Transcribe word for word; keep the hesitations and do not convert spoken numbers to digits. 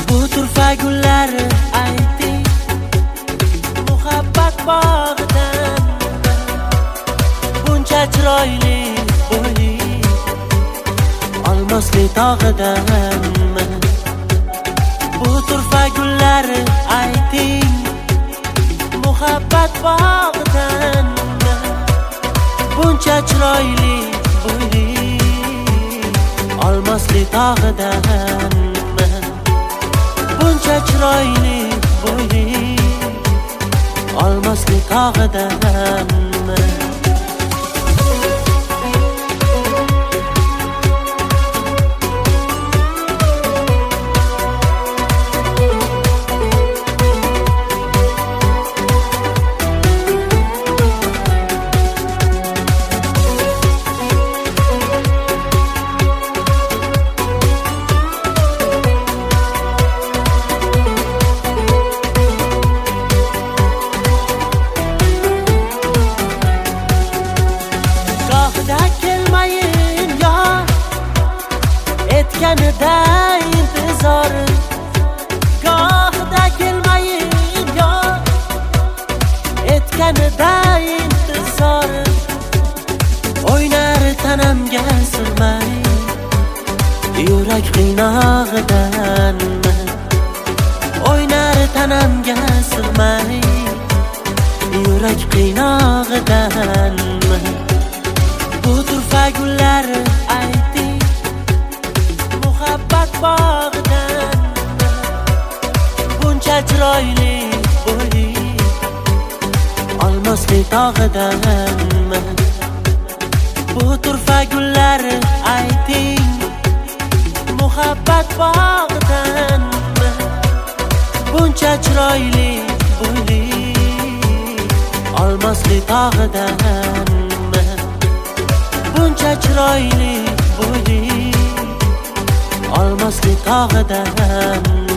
Bu turfa gullar ayting muhabbat bog'idan buncha chiroyli bo'li olmosli tog'idan. Bu turfa gullar ayting muhabbat bog'idan buncha chiroyli bo'li olmosli tog'idan. Buncha chiroyli bo'li olmosli tog'idan. Etganida intizor gohida kelmayin yo etganida intizor o'ynar tanamga sig'may yurak qiynog'idan. O'ynar tanamga sig'may yurak qiynog'idan. Bu turfa gullar ayting muhabbat bog'idan buncha chiroyli bo'li olmosli tog'idan. Bu turfa gullar ayting muhabbat bog'idan buncha chiroyli bo'li olmosli tog'idan. Buncha chiroyli bo'li olmosli tog'idan.